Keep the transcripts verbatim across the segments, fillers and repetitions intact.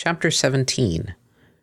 Chapter seventeen.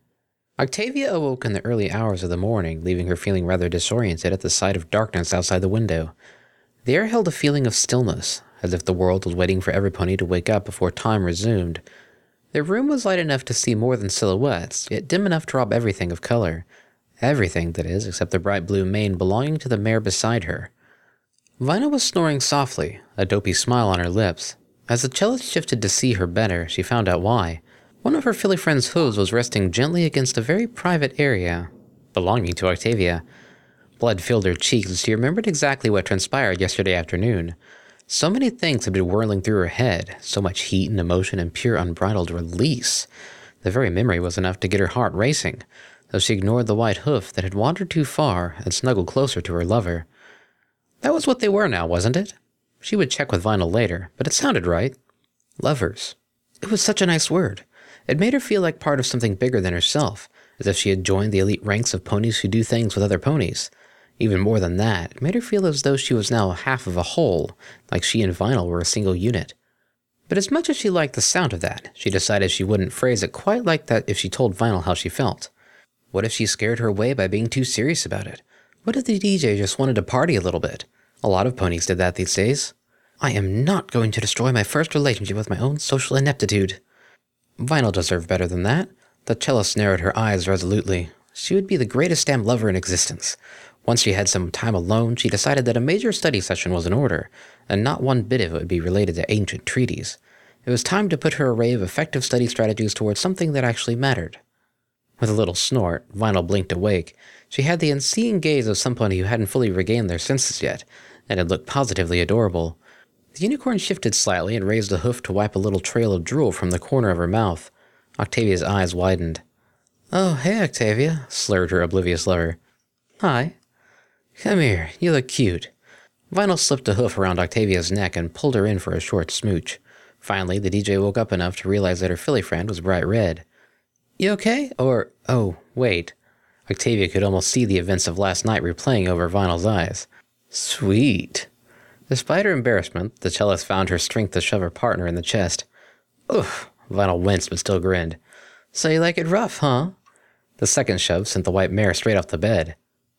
Octavia awoke in the early hours of the morning, leaving her feeling rather disoriented at the sight of darkness outside the window. The air held a feeling of stillness, as if the world was waiting for every pony to wake up before time resumed. The room was light enough to see more than silhouettes, yet dim enough to rob everything of color. Everything, that is, except the bright blue mane belonging to the mare beside her. Vinyl was snoring softly, a dopey smile on her lips. As the cellist shifted to see her better, she found out why. One of her filly friend's hooves was resting gently against a very private area, belonging to Octavia. Blood filled her cheeks as she remembered exactly what transpired yesterday afternoon. So many things had been whirling through her head, so much heat and emotion and pure unbridled release. The very memory was enough to get her heart racing, though she ignored the white hoof that had wandered too far and snuggled closer to her lover. That was what they were now, wasn't it? She would check with Vinyl later, but it sounded right. Lovers. It was such a nice word. It made her feel like part of something bigger than herself, as if she had joined the elite ranks of ponies who do things with other ponies. Even more than that, it made her feel as though she was now half of a whole, like she and Vinyl were a single unit. But as much as she liked the sound of that, she decided she wouldn't phrase it quite like that if she told Vinyl how she felt. What if she scared her away by being too serious about it? What if the D J just wanted to party a little bit? A lot of ponies did that these days. I am not going to destroy my first relationship with my own social ineptitude. Vinyl deserved better than that. The cellist narrowed her eyes resolutely. She would be the greatest damn lover in existence. Once she had some time alone, she decided that a major study session was in order, and not one bit of it would be related to ancient treaties. It was time to put her array of effective study strategies towards something that actually mattered. With a little snort, Vinyl blinked awake. She had the unseeing gaze of somebody who hadn't fully regained their senses yet, and it looked positively adorable. The unicorn shifted slightly and raised a hoof to wipe a little trail of drool from the corner of her mouth. Octavia's eyes widened. "Oh, hey, Octavia," slurred her oblivious lover. "Hi." "Come here, you look cute." Vinyl slipped a hoof around Octavia's neck and pulled her in for a short smooch. Finally, the D J woke up enough to realize that her filly friend was bright red. "You okay? Or, oh, wait." Octavia could almost see the events of last night replaying over Vinyl's eyes. "Sweet." Despite her embarrassment, the cellist found her strength to shove her partner in the chest. "Oof," Vinyl winced but still grinned. "So you like it rough, huh?" The second shove sent the white mare straight off the bed.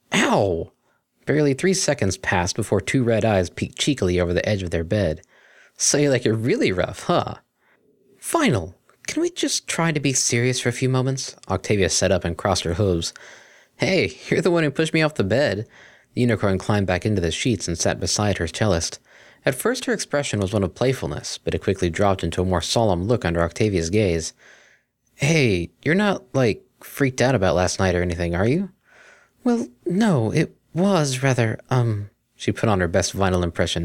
"Ow!" Barely three seconds passed before two red eyes peeked cheekily over the edge of their bed. "So you like it really rough, huh?" "Vinyl, can we just try to be serious for a few moments?" Octavia sat up and crossed her hooves. "Hey, you're the one who pushed me off the bed." The unicorn climbed back into the sheets and sat beside her cellist. At first her expression was one of playfulness, but it quickly dropped into a more solemn look under Octavia's gaze. "Hey, you're not, like, freaked out about last night or anything, are you?" "Well, no, it was rather, um," she put on her best Vinyl impression,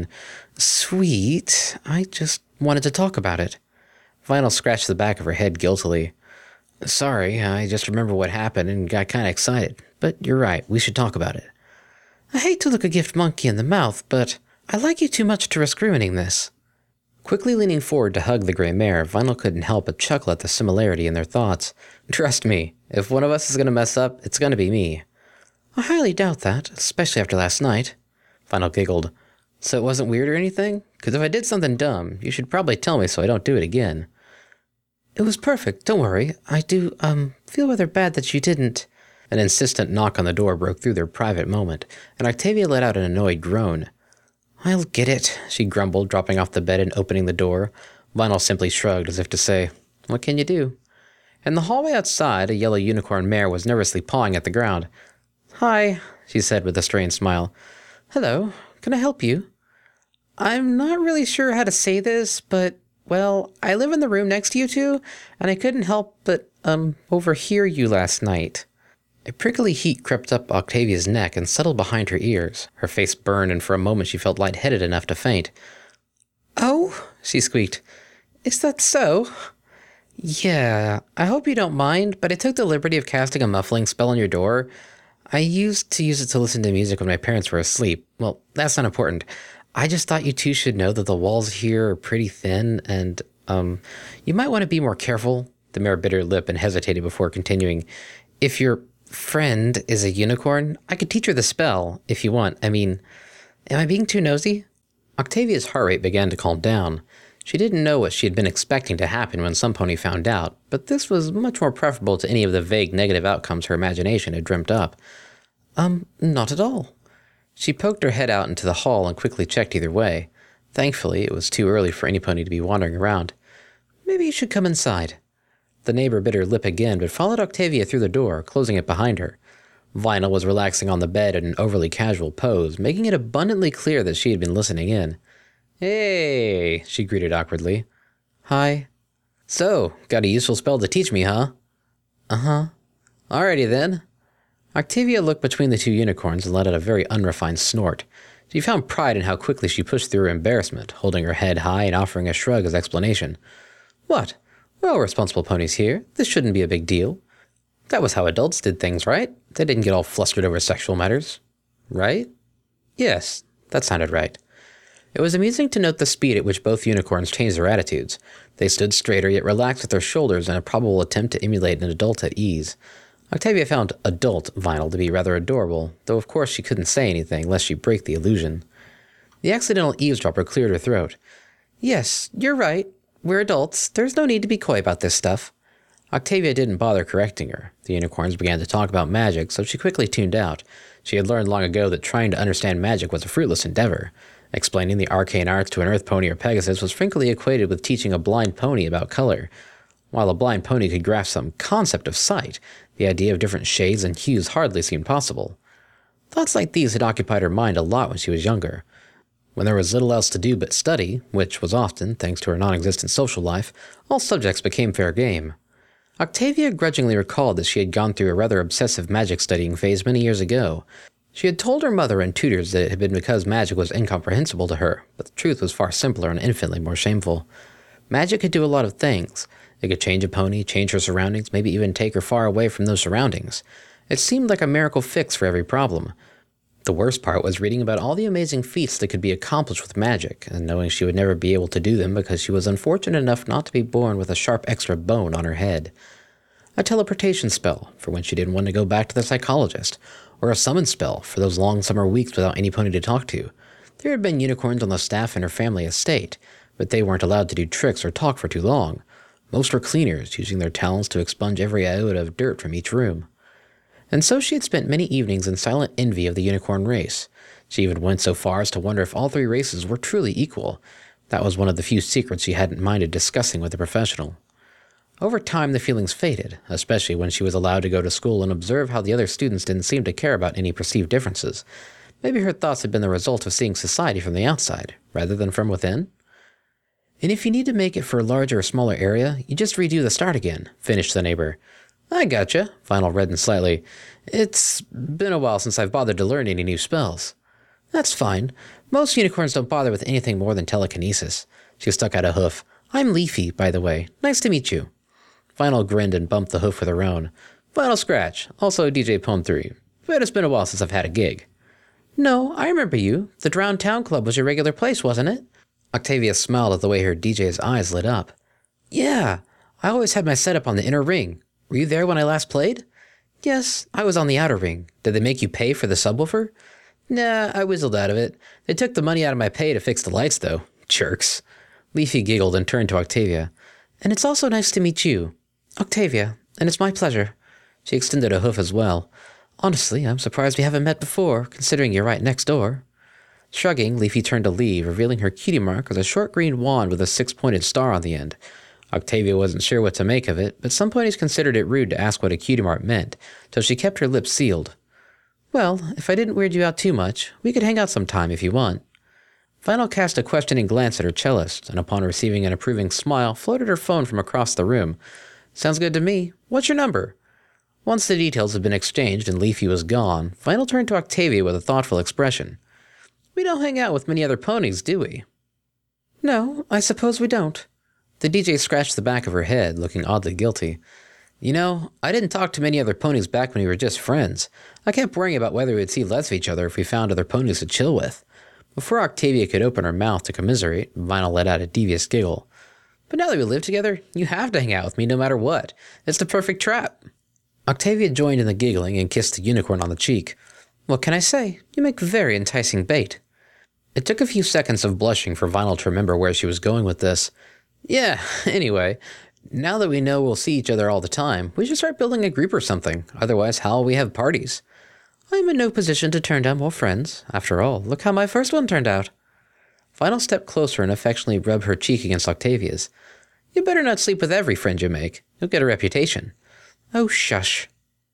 "sweet. I just wanted to talk about it." Vinyl scratched the back of her head guiltily. "Sorry, I just remember what happened and got kind of excited. But you're right, we should talk about it." "I hate to look a gift monkey in the mouth, but I like you too much to risk ruining this." Quickly leaning forward to hug the gray mare, Vinyl couldn't help but chuckle at the similarity in their thoughts. "Trust me, if one of us is going to mess up, it's going to be me." "I highly doubt that, especially after last night." Vinyl giggled. "So it wasn't weird or anything? Because if I did something dumb, you should probably tell me so I don't do it again." "It was perfect, don't worry. I do, um, feel rather bad that you didn't." An insistent knock on the door broke through their private moment, and Octavia let out an annoyed groan. "I'll get it," she grumbled, dropping off the bed and opening the door. Vinyl simply shrugged as if to say, "What can you do?" In the hallway outside, a yellow unicorn mare was nervously pawing at the ground. "Hi," she said with a strained smile. "Hello, can I help you?" "I'm not really sure how to say this, but, well, I live in the room next to you two, and I couldn't help but, um, overhear you last night." A prickly heat crept up Octavia's neck and settled behind her ears. Her face burned, and for a moment she felt lightheaded enough to faint. "Oh," she squeaked. "Is that so?" "Yeah, I hope you don't mind, but I took the liberty of casting a muffling spell on your door. I used to use it to listen to music when my parents were asleep. Well, that's not important. I just thought you two should know that the walls here are pretty thin, and, um, you might want to be more careful." The mare bit her lip and hesitated before continuing. "If you're friend is a unicorn, I could teach her the spell, if you want. I mean, am I being too nosy?" Octavia's heart rate began to calm down. She didn't know what she had been expecting to happen when Sun Pony found out, but this was much more preferable to any of the vague negative outcomes her imagination had dreamt up. Um, not at all. She poked her head out into the hall and quickly checked either way. Thankfully, it was too early for any pony to be wandering around. Maybe you should come inside. The neighbor bit her lip again, but followed Octavia through the door, closing it behind her. Vinyl was relaxing on the bed in an overly casual pose, making it abundantly clear that she had been listening in. Hey, she greeted awkwardly. Hi. So, got a useful spell to teach me, huh? Uh-huh. Alrighty then. Octavia looked between the two unicorns and let out a very unrefined snort. She found pride in how quickly she pushed through her embarrassment, holding her head high and offering a shrug as explanation. What? We're all responsible ponies here. This shouldn't be a big deal. That was how adults did things, right? They didn't get all flustered over sexual matters. Right? Yes, that sounded right. It was amusing to note the speed at which both unicorns changed their attitudes. They stood straighter yet relaxed with their shoulders in a probable attempt to emulate an adult at ease. Octavia found adult Vinyl to be rather adorable, though of course she couldn't say anything lest she break the illusion. The accidental eavesdropper cleared her throat. Yes, you're right. We're adults. There's no need to be coy about this stuff. Octavia didn't bother correcting her. The unicorns began to talk about magic, so she quickly tuned out. She had learned long ago that trying to understand magic was a fruitless endeavor. Explaining the arcane arts to an earth pony or Pegasus was frequently equated with teaching a blind pony about color. While a blind pony could grasp some concept of sight, the idea of different shades and hues hardly seemed possible. Thoughts like these had occupied her mind a lot when she was younger. When there was little else to do but study, which was often, thanks to her non-existent social life, all subjects became fair game. Octavia grudgingly recalled that she had gone through a rather obsessive magic studying phase many years ago. She had told her mother and tutors that it had been because magic was incomprehensible to her, but the truth was far simpler and infinitely more shameful. Magic could do a lot of things. It could change a pony, change her surroundings, maybe even take her far away from those surroundings. It seemed like a miracle fix for every problem. The worst part was reading about all the amazing feats that could be accomplished with magic, and knowing she would never be able to do them because she was unfortunate enough not to be born with a sharp extra bone on her head. A teleportation spell, for when she didn't want to go back to the psychologist, or a summon spell for those long summer weeks without any pony to talk to. There had been unicorns on the staff in her family estate, but they weren't allowed to do tricks or talk for too long. Most were cleaners, using their talents to expunge every iota of dirt from each room. And so she had spent many evenings in silent envy of the unicorn race. She even went so far as to wonder if all three races were truly equal. That was one of the few secrets she hadn't minded discussing with a professional. Over time, the feelings faded, especially when she was allowed to go to school and observe how the other students didn't seem to care about any perceived differences. Maybe her thoughts had been the result of seeing society from the outside, rather than from within? And if you need to make it for a larger or smaller area, you just redo the start again, finished the neighbor. I gotcha, Vinyl reddened slightly. It's been a while since I've bothered to learn any new spells. That's fine. Most unicorns don't bother with anything more than telekinesis. She stuck out a hoof. I'm Leafy, by the way. Nice to meet you. Vinyl grinned and bumped the hoof with her own. Vinyl Scratch, also D J Pwn three. But it's been a while since I've had a gig. No, I remember you. The Drowned Town Club was your regular place, wasn't it? Octavia smiled at the way her D J's eyes lit up. Yeah, I always had my setup on the inner ring. Were you there when I last played? Yes, I was on the outer ring. Did they make you pay for the subwoofer? Nah, I whizzled out of it. They took the money out of my pay to fix the lights, though. Jerks. Leafy giggled and turned to Octavia. And it's also nice to meet you. Octavia, and it's my pleasure. She extended a hoof as well. Honestly, I'm surprised we haven't met before, considering you're right next door. Shrugging, Leafy turned to leave, revealing her cutie mark as a short green wand with a six-pointed star on the end. Octavia wasn't sure what to make of it, but some ponies considered it rude to ask what a cutie mark meant, so she kept her lips sealed. Well, if I didn't weird you out too much, we could hang out sometime if you want. Vinyl cast a questioning glance at her cellist, and upon receiving an approving smile, floated her phone from across the room. Sounds good to me. What's your number? Once the details had been exchanged and Leafy was gone, Vinyl turned to Octavia with a thoughtful expression. We don't hang out with many other ponies, do we? No, I suppose we don't. The D J scratched the back of her head, looking oddly guilty. You know, I didn't talk to many other ponies back when we were just friends. I kept worrying about whether we'd see less of each other if we found other ponies to chill with. Before Octavia could open her mouth to commiserate, Vinyl let out a devious giggle. But now that we live together, you have to hang out with me no matter what. It's the perfect trap. Octavia joined in the giggling and kissed the unicorn on the cheek. What can I say? You make very enticing bait. It took a few seconds of blushing for Vinyl to remember where she was going with this. Yeah, anyway, now that we know we'll see each other all the time, we should start building a group or something. Otherwise, how will we have parties? I'm in no position to turn down more friends. After all, look how my first one turned out. Vinyl stepped closer and affectionately rubbed her cheek against Octavia's. You better not sleep with every friend you make. You'll get a reputation. Oh, shush.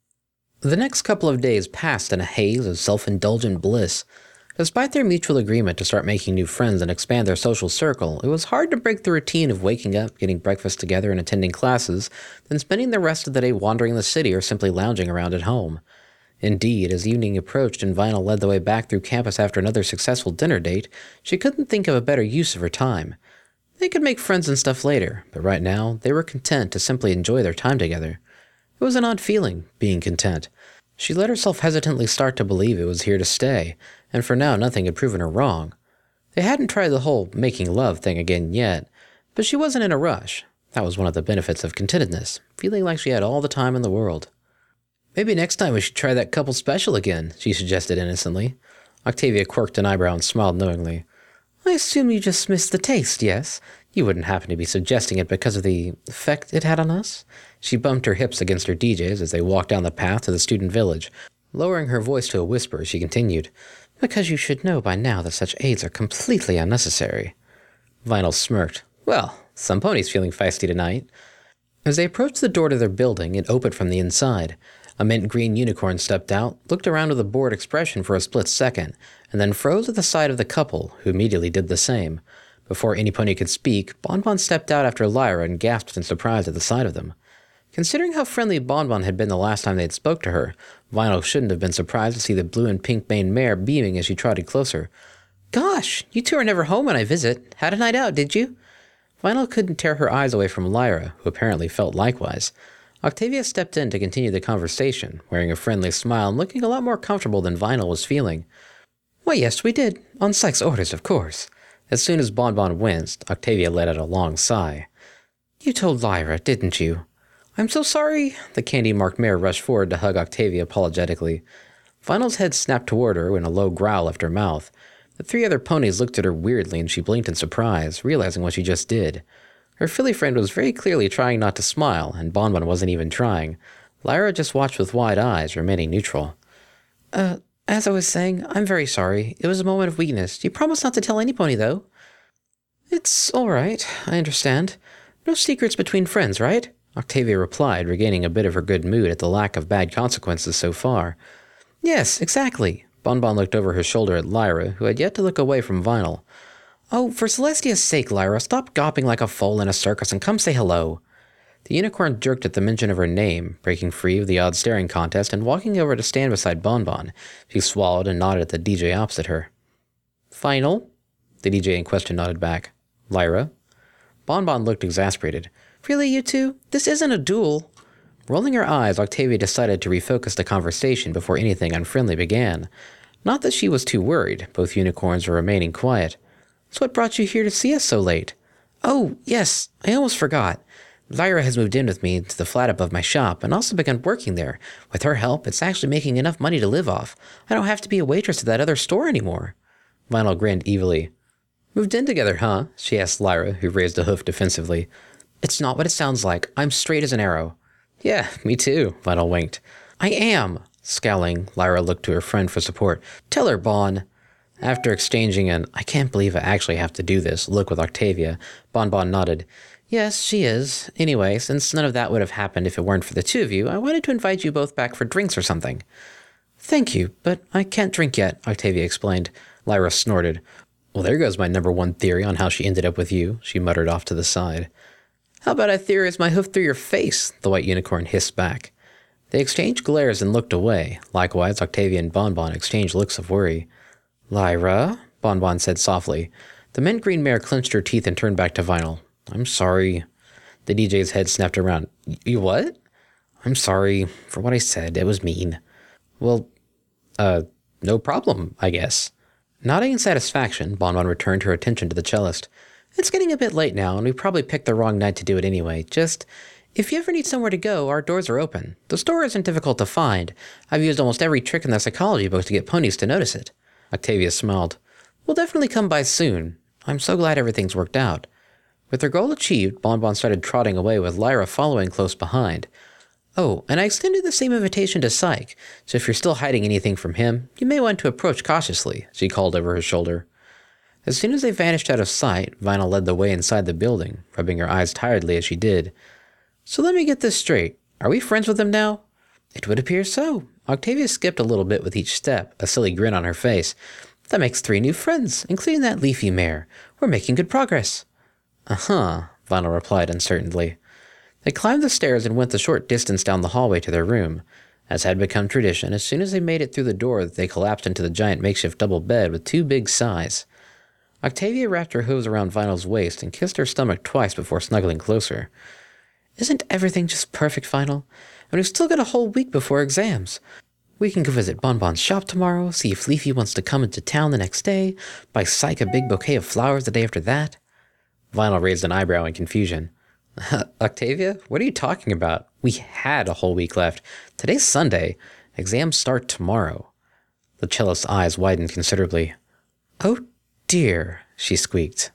The next couple of days passed in a haze of self-indulgent bliss. Despite their mutual agreement to start making new friends and expand their social circle, it was hard to break the routine of waking up, getting breakfast together, and attending classes, then spending the rest of the day wandering the city or simply lounging around at home. Indeed, as evening approached and Vinyl led the way back through campus after another successful dinner date, she couldn't think of a better use of her time. They could make friends and stuff later, but right now, they were content to simply enjoy their time together. It was an odd feeling, being content. She let herself hesitantly start to believe it was here to stay, and for now nothing had proven her wrong. They hadn't tried the whole making love thing again yet, but she wasn't in a rush. That was one of the benefits of contentedness, feeling like she had all the time in the world. Maybe next time we should try that couple special again, she suggested innocently. Octavia quirked an eyebrow and smiled knowingly. I assume you just missed the taste, yes? You wouldn't happen to be suggesting it because of the effect it had on us? She bumped her hips against her D Js as they walked down the path to the student village. Lowering her voice to a whisper, she continued, Because you should know by now that such aids are completely unnecessary. Vinyl smirked. Well, some pony's feeling feisty tonight. As they approached the door to their building, it opened from the inside. A mint green unicorn stepped out, looked around with a bored expression for a split second, and then froze at the sight of the couple, who immediately did the same. Before any pony could speak, Bonbon stepped out after Lyra and gasped in surprise at the sight of them. Considering how friendly Bonbon had been the last time they had spoke to her, Vinyl shouldn't have been surprised to see the blue and pink maned mare beaming as she trotted closer. Gosh, you two are never home when I visit. Had a night out, did you? Vinyl couldn't tear her eyes away from Lyra, who apparently felt likewise. Octavia stepped in to continue the conversation, wearing a friendly smile and looking a lot more comfortable than Vinyl was feeling. Why, yes, we did. On Sykes' orders, of course. As soon as Bonbon winced, Octavia let out a long sigh. You told Lyra, didn't you? I'm so sorry. The candy-marked mare rushed forward to hug Octavia apologetically. Vinyl's head snapped toward her when a low growl left her mouth. The three other ponies looked at her weirdly and she blinked in surprise, realizing what she just did. Her filly friend was very clearly trying not to smile, and Bonbon wasn't even trying. Lyra just watched with wide eyes, remaining neutral. Uh, as I was saying, I'm very sorry. It was a moment of weakness. You promised not to tell any pony, though. It's all right. I understand. No secrets between friends, right? Octavia replied, regaining a bit of her good mood at the lack of bad consequences so far. Yes, exactly. Bonbon looked over her shoulder at Lyra, who had yet to look away from Vinyl. Oh, for Celestia's sake, Lyra, stop gawping like a foal in a circus and come say hello. The unicorn jerked at the mention of her name, breaking free of the odd staring contest and walking over to stand beside Bonbon. She swallowed and nodded at the D J opposite her. Vinyl? The D J in question nodded back. Lyra? Bonbon looked exasperated. Really, you two? This isn't a duel. Rolling her eyes, Octavia decided to refocus the conversation before anything unfriendly began. Not that she was too worried, both unicorns were remaining quiet. So what brought you here to see us so late? Oh, yes, I almost forgot. Lyra has moved in with me to the flat above my shop and also begun working there. With her help, it's actually making enough money to live off. I don't have to be a waitress at that other store anymore. Vinyl grinned evilly. Moved in together, huh? She asked Lyra, who raised a hoof defensively. It's not what it sounds like. I'm straight as an arrow. Yeah, me too, Vinyl winked. I am. Scowling, Lyra looked to her friend for support. Tell her, Bon. After exchanging an I can't believe I actually have to do this look with Octavia, Bonbon nodded. Yes, she is. Anyway, since none of that would have happened if it weren't for the two of you, I wanted to invite you both back for drinks or something. Thank you, but I can't drink yet, Octavia explained. Lyra snorted. Well, there goes my number one theory on how she ended up with you, she muttered off to the side. How about I theorize my hoof through your face? The white unicorn hissed back. They exchanged glares and looked away. Likewise, Octavia and Bonbon exchanged looks of worry. Lyra, Bonbon said softly. The mint green mare clenched her teeth and turned back to Vinyl. I'm sorry. The D J's head snapped around. You what? I'm sorry for what I said. It was mean. Well, uh, no problem, I guess. Nodding in satisfaction, Bonbon returned her attention to the cellist. It's getting a bit late now, and we probably picked the wrong night to do it anyway. Just, if you ever need somewhere to go, our doors are open. The store isn't difficult to find. I've used almost every trick in the psychology book to get ponies to notice it. Octavia smiled. We'll definitely come by soon. I'm so glad everything's worked out. With her goal achieved, Bonbon started trotting away with Lyra following close behind. Oh, and I extended the same invitation to Psyche, so if you're still hiding anything from him, you may want to approach cautiously, she called over her shoulder. As soon as they vanished out of sight, Vinyl led the way inside the building, rubbing her eyes tiredly as she did. So let me get this straight. Are we friends with him now? It would appear so. Octavia skipped a little bit with each step, a silly grin on her face. That makes three new friends, including that leafy mare. We're making good progress. Uh-huh, Vinyl replied uncertainly. They climbed the stairs and went the short distance down the hallway to their room. As had become tradition, as soon as they made it through the door, they collapsed into the giant makeshift double bed with two big sighs. Octavia wrapped her hose around Vinyl's waist and kissed her stomach twice before snuggling closer. Isn't everything just perfect, Vinyl? And we've still got a whole week before exams. We can go visit Bonbon's shop tomorrow, see if Leafy wants to come into town the next day, buy Psyche a big bouquet of flowers the day after that. Vinyl raised an eyebrow in confusion. Octavia, what are you talking about? We had a whole week left. Today's Sunday. Exams start tomorrow. The cellist's eyes widened considerably. Oh dear, she squeaked.